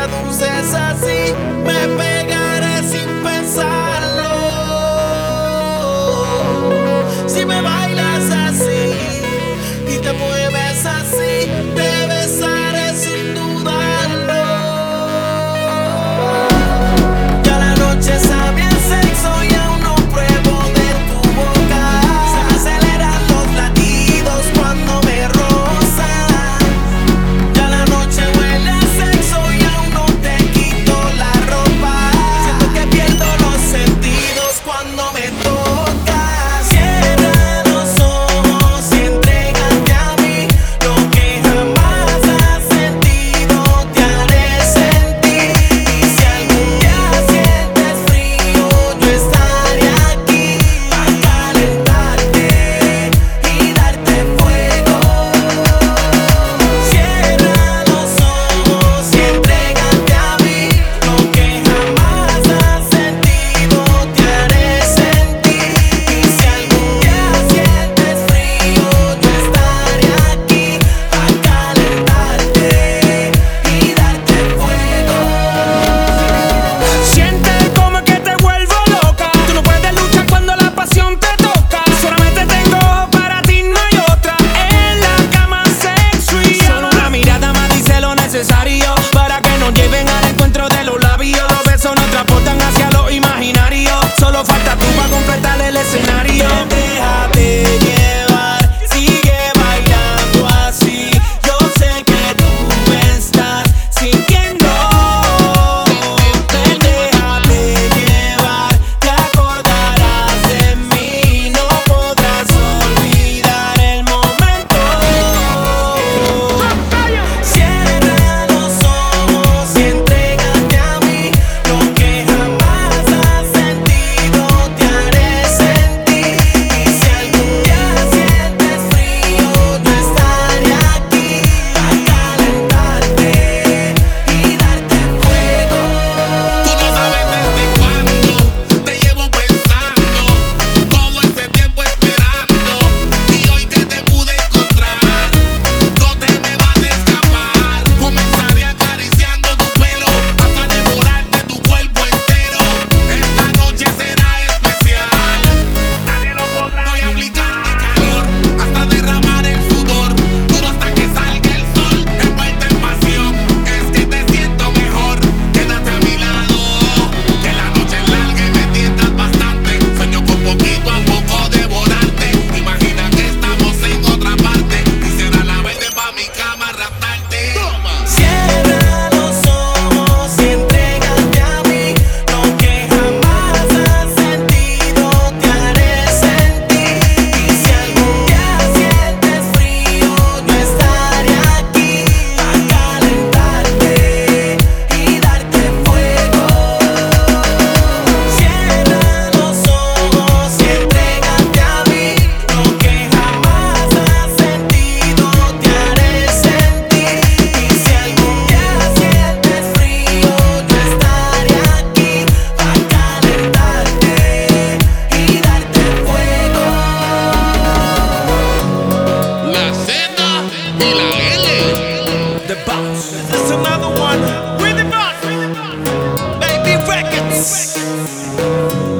seduces así, me pegaré sin pensarlo. Si me bailas así y te mueves así, te besaré sin dudarlo. Ya la noche sabe a sexo y aún no pruebo de tu boca. Se aceleran los latidos cuando me rozas. Ya la noche huele a sexo y aún no te quito la ropa. Siento que pierdo los sentidos cuando me tocas. Cierra los ojos y entrégate a mí. Lo que jamás has sentido te haré sentir. Y si algún día sientes frío, yo estaré aquí para calentarte y darte fuego. Cierra los ojos y entrégate a mí. Lo que jamás has sentido te haré sentir. Y si algún día sientes frío, yo estaré aquí para calentarte y darte fuego. Siente como que te vuelvo loca. Tú no puedes luchar cuando la pasión te toca. Solamente tengo para ti, no hay otra. En la cama sexy. Solo una mirada más dice lo necesario para que nos lleven al encuentro de los labios. Los besos nos transportan hacia lo imaginario. Solo falta tú para completar el escenario. Déjate llevar, sigue bailando así. Yo sé que tú me estás sintiendo. Déjate llevar, te acordarás de mí. No podrás olvidar el momento. Cierra los ojos y entrégate a mí. Lo que jamás has sentido te haré sentir. Y si algún día sientes frío, yo estaré aquí para calentarte y darte fuego. Tú no sabes desde cuándo te llevo pensando, todo este tiempo esperando, y hoy que te pude encontrar, no te me vas a escapar. Comenzaré acariciando tu pelo hasta devorarte tu cuerpo entero. Esta noche será especial, nadie lo podrá. Voy a aplicarte calor hasta derramar el sudor, duro hasta que salga el sol, envuelta en pasión. Es que te siento mejor, quédate a mi lado, que la noche es larga y me tientas bastante. Sueño con poquito a poco devorarte. Imagina que estamos en otra parte, quisiera la verte pa' mi cama raptarte. Cierra los ojos y entrégate a mí. Lo que jamás has sentido te haré sentir. Y si algún día sientes frío, yo estaré aquí para calentarte y darte fuego. Cierra los ojos y entrégate a mí. Lo que jamás has sentido te haré sentir. Y si algún día sientes frío, yo estaré aquí para calentarte y darte fuego. La Z y la L. The boss. This is another one with the boss, Baby Records.